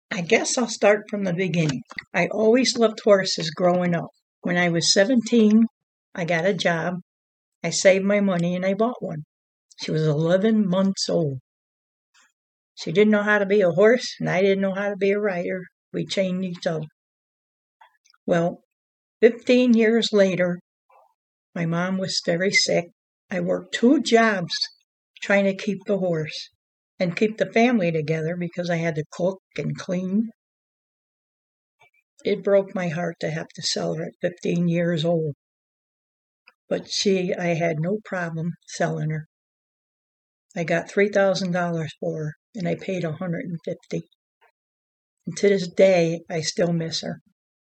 I guess I'll start from the beginning. I always loved horses growing up. When I was 17, I got a job. I saved my money and I bought one. She was 11 months old. She didn't know how to be a horse, and I didn't know how to be a rider. We chained each other. Well, 15 years later, my mom was very sick. I worked 2 jobs trying to keep the horse and keep the family together because I had to cook and clean. It broke my heart to have to sell her at 15 years old. But I had no problem selling her. I got $3,000 for her, and I paid $150. And to this day, I still miss her.